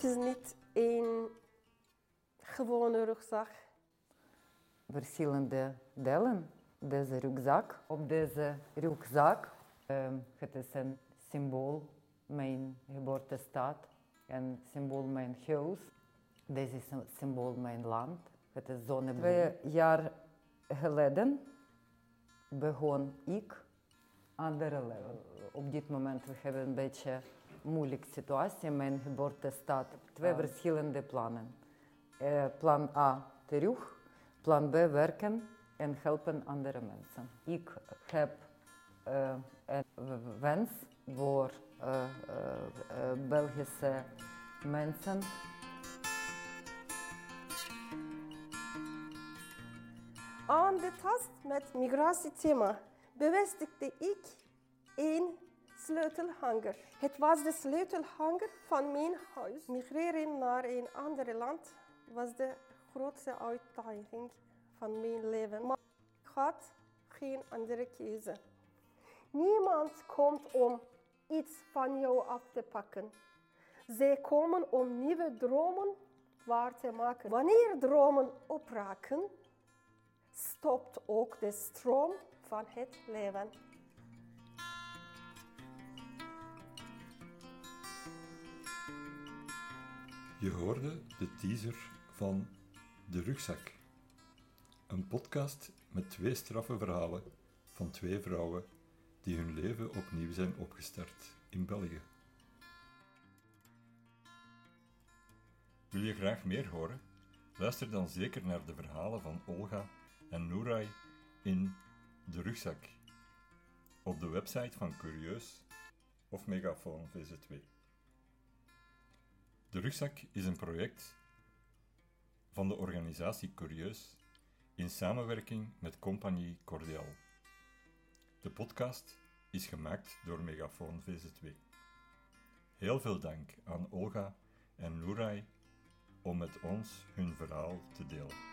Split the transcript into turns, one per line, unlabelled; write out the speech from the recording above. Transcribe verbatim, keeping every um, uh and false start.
Het is niet een gewone rugzak.
Verschillende delen. Deze rugzak. Op deze rugzak, uh, het is een symbool mijn geboortestad, een symbool mijn huis. Deze is een symbool mijn land. Het is zonnebloem. Twee jaar geleden begon ik andere leven. Op dit moment we hebben een beetje een moeilijke situatie. Mijn geboortestad, twee verschillende plannen. Uh, plan A, terug. Plan B, werken en helpen andere mensen. Ik heb uh, een wens voor uh, uh, uh, Belgische mensen.
Aan de tast met migratiethema bevestigde ik een sleutelhanger. Het was de sleutelhanger van mijn huis. Migreren naar een ander land was de grootste uitdaging van mijn leven. Maar ik had geen andere keuze. Niemand komt om iets van jou af te pakken. Zij komen om nieuwe dromen waar te maken. Wanneer dromen opraken, stopt ook de stroom van het leven.
Je hoorde de teaser van De Rugzak. Een podcast met twee straffe verhalen van twee vrouwen die hun leven opnieuw zijn opgestart in België. Wil je graag meer horen? Luister dan zeker naar de verhalen van Olga en Nuray in De Rugzak op de website van Curieus of Megafoon V Z twee. De Rugzak is een project van de organisatie Curieus in samenwerking met Compagnie Cordial. De podcast is gemaakt door Megafoon V Z twee. Heel veel dank aan Olga en Nuray om met ons hun verhaal te delen.